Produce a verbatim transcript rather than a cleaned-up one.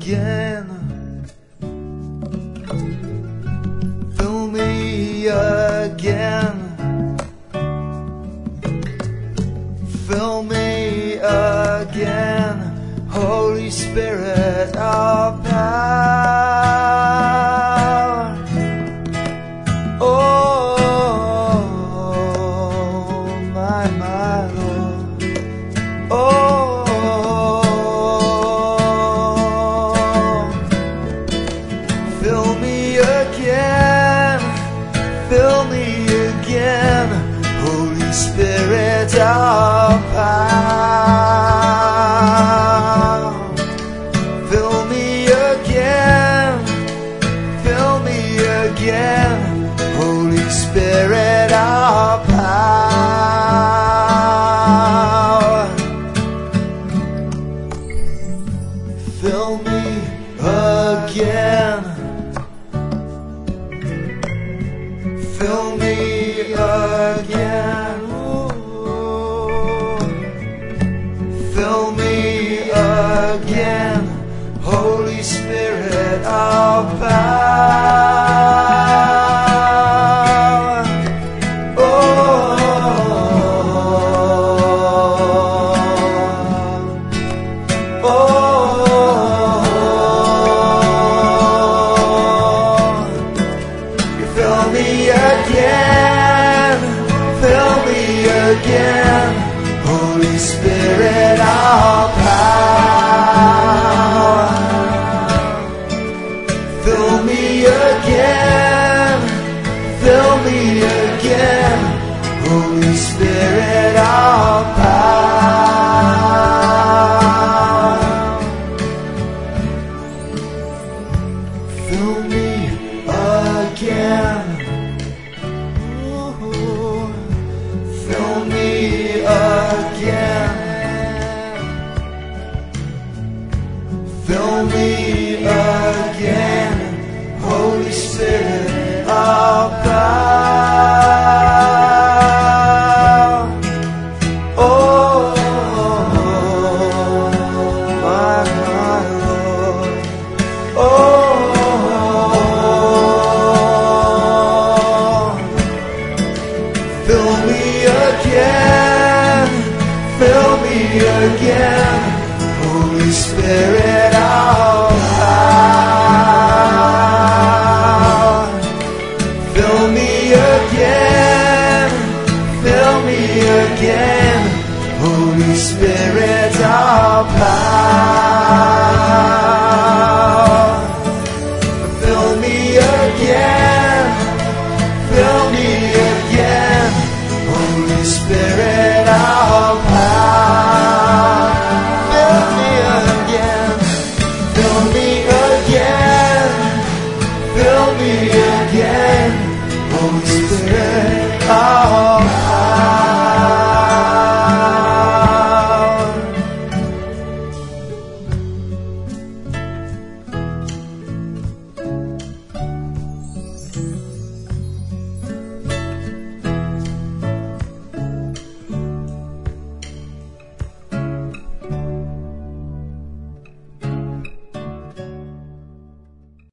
again. Fill me again. Fill me again, Holy Spirit of power. Oh, my, my Lord. Oh, fill me again, fill me again, Holy Spirit of power. Fill me again, fill me again, Holy Spirit of power. Fill me again, fill me again. Fill me again, Holy Spirit of power. Oh, oh, you fill me again, fill me again, Holy Spirit of power. Fill me again, fill me again, Holy Spirit of power. Fill me again. Ooh, fill me again. Fill me again, Holy Spirit of power. Oh, my, my Lord. Oh, fill me again, fill me again, Holy Spirit of power. Fill me again, fill me again, Holy Spirit of power. Fill me again, fill me again, Holy Spirit of power. Fill me again, fill me again, fill me again.